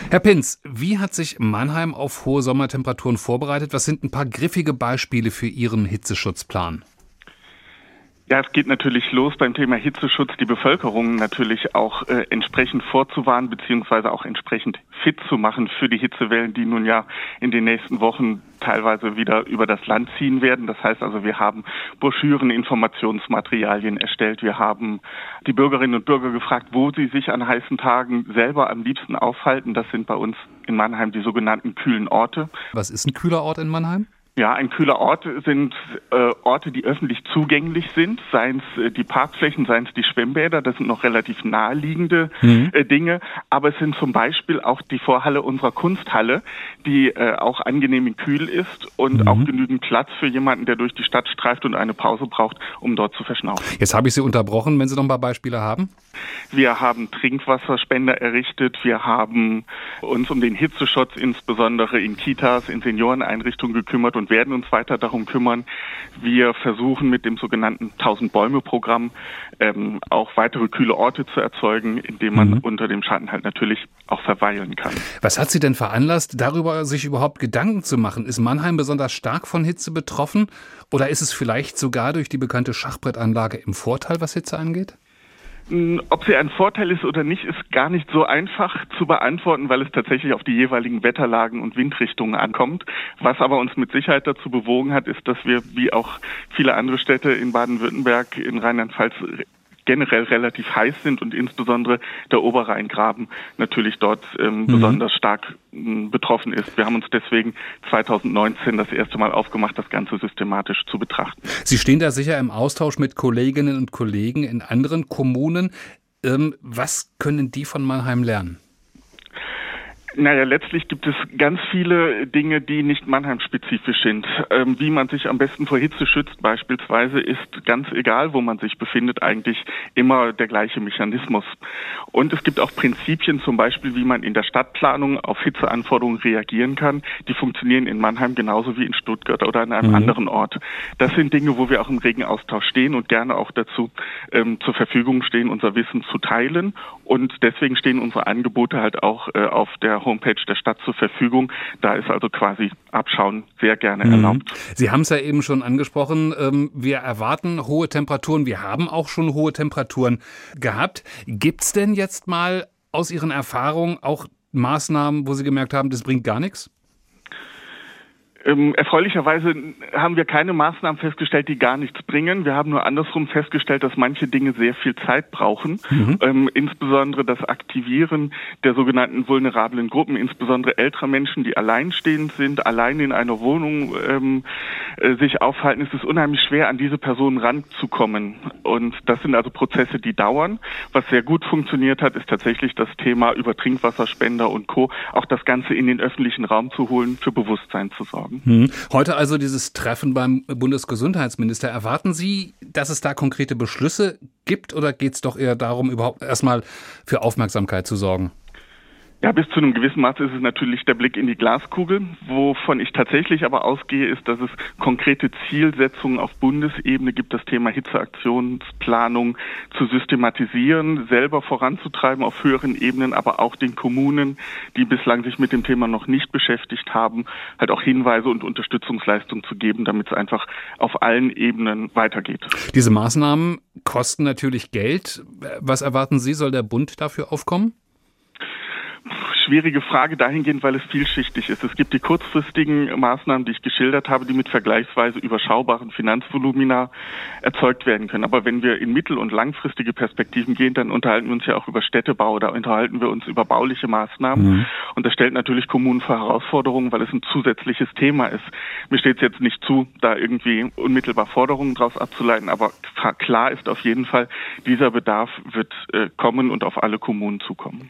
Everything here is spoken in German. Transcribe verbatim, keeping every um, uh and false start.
Herr Pinz, wie hat sich Mannheim auf hohe Sommertemperaturen vorbereitet? Was sind ein paar griffige Beispiele für Ihren Hitzeschutzplan? Ja, es geht natürlich los beim Thema Hitzeschutz, die Bevölkerung natürlich auch äh, entsprechend vorzuwarnen beziehungsweise auch entsprechend fit zu machen für die Hitzewellen, die nun ja in den nächsten Wochen teilweise wieder über das Land ziehen werden. Das heißt also, wir haben Broschüren, Informationsmaterialien erstellt. Wir haben die Bürgerinnen und Bürger gefragt, wo sie sich an heißen Tagen selber am liebsten aufhalten. Das sind bei uns in Mannheim die sogenannten kühlen Orte. Was ist ein kühler Ort in Mannheim? Ja, ein kühler Ort sind äh, Orte, die öffentlich zugänglich sind, seien es äh, die Parkflächen, seien es die Schwimmbäder, das sind noch relativ naheliegende mhm. äh, Dinge, aber es sind zum Beispiel auch die Vorhalle unserer Kunsthalle, die äh, auch angenehm kühl ist und mhm. auch genügend Platz für jemanden, der durch die Stadt streift und eine Pause braucht, um dort zu verschnaufen. Jetzt habe ich Sie unterbrochen, wenn Sie noch ein paar Beispiele haben. Wir haben Trinkwasserspender errichtet, wir haben uns um den Hitzeschutz insbesondere in Kitas, in Senioreneinrichtungen gekümmert und werden uns weiter darum kümmern. Wir versuchen mit dem sogenannten tausend-Bäume-Programm ähm, auch weitere kühle Orte zu erzeugen, indem man mhm. unter dem Schatten halt natürlich auch verweilen kann. Was hat Sie denn veranlasst, darüber sich überhaupt Gedanken zu machen? Ist Mannheim besonders stark von Hitze betroffen oder ist es vielleicht sogar durch die bekannte Schachbrettanlage im Vorteil, was Hitze angeht? Ob sie ein Vorteil ist oder nicht, ist gar nicht so einfach zu beantworten, weil es tatsächlich auf die jeweiligen Wetterlagen und Windrichtungen ankommt. Was aber uns mit Sicherheit dazu bewogen hat, ist, dass wir, wie auch viele andere Städte in Baden-Württemberg, in Rheinland-Pfalz, generell relativ heiß sind und insbesondere der Oberrheingraben natürlich dort ähm, mhm. besonders stark ähm, betroffen ist. Wir haben uns deswegen zweitausendneunzehn das erste Mal aufgemacht, das Ganze systematisch zu betrachten. Sie stehen da sicher im Austausch mit Kolleginnen und Kollegen in anderen Kommunen. Ähm, was können die von Mannheim lernen? Naja, letztlich gibt es ganz viele Dinge, die nicht Mannheim-spezifisch sind. Ähm, wie man sich am besten vor Hitze schützt beispielsweise, ist ganz egal, wo man sich befindet, eigentlich immer der gleiche Mechanismus. Und es gibt auch Prinzipien, zum Beispiel, wie man in der Stadtplanung auf Hitzeanforderungen reagieren kann. Die funktionieren in Mannheim genauso wie in Stuttgart oder an einem mhm. anderen Ort. Das sind Dinge, wo wir auch im regen Austausch stehen und gerne auch dazu ähm, zur Verfügung stehen, unser Wissen zu teilen. Und deswegen stehen unsere Angebote halt auch äh, auf der Homepage der Stadt zur Verfügung. Da ist also quasi Abschauen sehr gerne mhm. erlaubt. Sie haben es ja eben schon angesprochen. Wir erwarten hohe Temperaturen. Wir haben auch schon hohe Temperaturen gehabt. Gibt es denn jetzt mal aus Ihren Erfahrungen auch Maßnahmen, wo Sie gemerkt haben, das bringt gar nichts? Ähm, erfreulicherweise haben wir keine Maßnahmen festgestellt, die gar nichts bringen. Wir haben nur andersrum festgestellt, dass manche Dinge sehr viel Zeit brauchen. Mhm. Ähm, insbesondere das Aktivieren der sogenannten vulnerablen Gruppen, insbesondere älterer Menschen, die alleinstehend sind, allein in einer Wohnung ähm, äh, sich aufhalten. Es ist unheimlich schwer, an diese Personen ranzukommen. Und das sind also Prozesse, die dauern. Was sehr gut funktioniert hat, ist tatsächlich das Thema über Trinkwasserspender und Co. auch das Ganze in den öffentlichen Raum zu holen, für Bewusstsein zu sorgen. Heute also dieses Treffen beim Bundesgesundheitsminister. Erwarten Sie, dass es da konkrete Beschlüsse gibt oder geht es doch eher darum, überhaupt erstmal für Aufmerksamkeit zu sorgen? Ja, bis zu einem gewissen Maß ist es natürlich der Blick in die Glaskugel. Wovon ich tatsächlich aber ausgehe, ist, dass es konkrete Zielsetzungen auf Bundesebene gibt, das Thema Hitzeaktionsplanung zu systematisieren, selber voranzutreiben auf höheren Ebenen, aber auch den Kommunen, die bislang sich mit dem Thema noch nicht beschäftigt haben, halt auch Hinweise und Unterstützungsleistungen zu geben, damit es einfach auf allen Ebenen weitergeht. Diese Maßnahmen kosten natürlich Geld. Was erwarten Sie, soll der Bund dafür aufkommen? Schwierige Frage dahingehend, weil es vielschichtig ist. Es gibt die kurzfristigen Maßnahmen, die ich geschildert habe, die mit vergleichsweise überschaubaren Finanzvolumina erzeugt werden können. Aber wenn wir in mittel- und langfristige Perspektiven gehen, dann unterhalten wir uns ja auch über Städtebau, da unterhalten wir uns über bauliche Maßnahmen. Mhm. Und das stellt natürlich Kommunen vor Herausforderungen, weil es ein zusätzliches Thema ist. Mir steht es jetzt nicht zu, da irgendwie unmittelbar Forderungen daraus abzuleiten, aber klar ist auf jeden Fall, dieser Bedarf wird äh, kommen und auf alle Kommunen zukommen.